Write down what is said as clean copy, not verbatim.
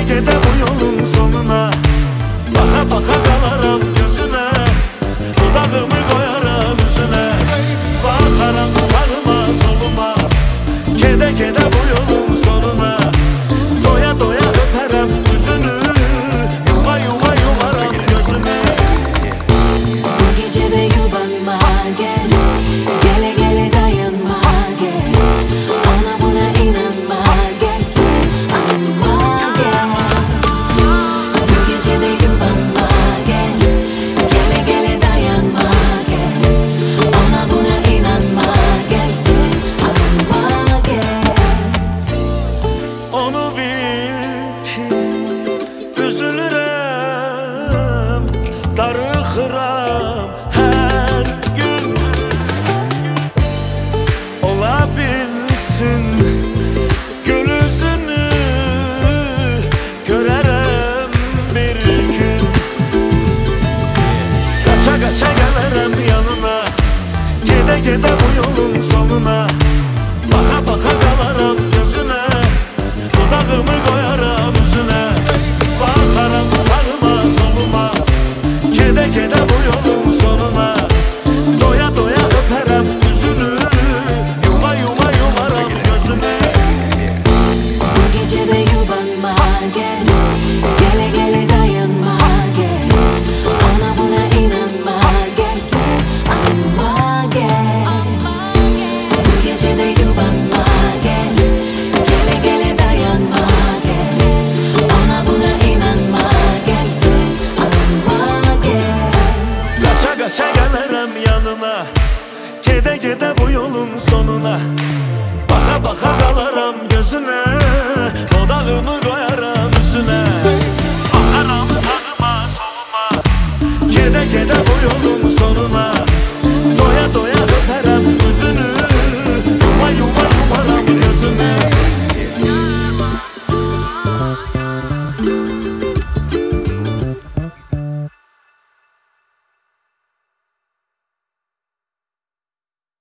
Gede gede bu yolun sonuna, baka baka kalaram gözüne, dudağımı koyaram yüzüne. Bakaram sağıma soluma, gede gede bu yolun sonuna, doya doya öperem yüzünü, yuma yuma yumaram gözüne. Bu gece de yubanma gel, gele gele dayanma gel, ona buna inanma gel gel, ama gel. Bu gece de yubanma gel, gele gele dayanma gel, ona buna inanma gel gel, ama gel. Onu bil ki üzülürüm, darıxıram her gün. Ola bilsin gül yüzünü görərəm bir gün. Qaça qaça gələrəm yanına, gedə gedə bu yolun sonuna, baka baka kalaram gözüne, dudağımı koyaram yüzüne. Bakaram sağıma soluma, gede gede bu yolun sonuna, doya doya öperem yüzünü, yuma yuma yumaram gözüne. Bu gece de yubanma gel, gele gele dayanma gel, ona buna inanma gel gel, ama gel. Bu gece de yubanma gel, gele gele dayanma gel, ona buna inanma gel gel, ama gel. Qaça qaça gələrəm yanına, gedə gedə bu yolun sonuna, baka baka kalaram gözüne, dudağımı koyaram yüzüne. Bakaram sağıma soluma, gede gede bu yolun sonuna, doya doya öperim